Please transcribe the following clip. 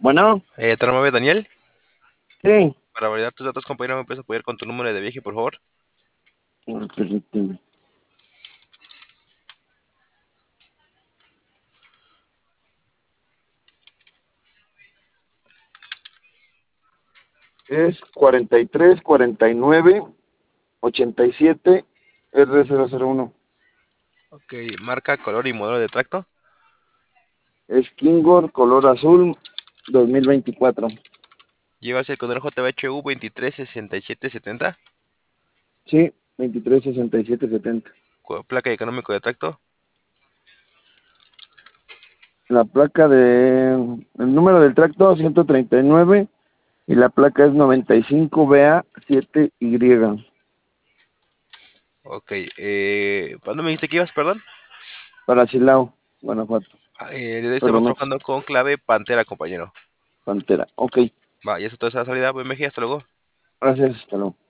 Bueno, Trámame, Daniel. sí. Para validar tus datos, compañero, ¿me puedes apoyar con tu número de viaje, por favor? Permíteme. Es 43 49 87 R001. Ok, marca, color y modelo de tracto. Es Kingor color azul 2024. Llevas el Conor JBHU 236770. Sí, 23 67 70. Placa y económico de tracto. La placa el número del tracto 139 y la placa es 95BA7Y Ok, ¿cuándo me dijiste que ibas, perdón? para Silao, Guanajuato. Estamos Perdón, trabajando con clave Pantera, compañero. Pantera. Ok, Va, y eso toda esa salida, BMG, hasta luego. gracias, hasta luego.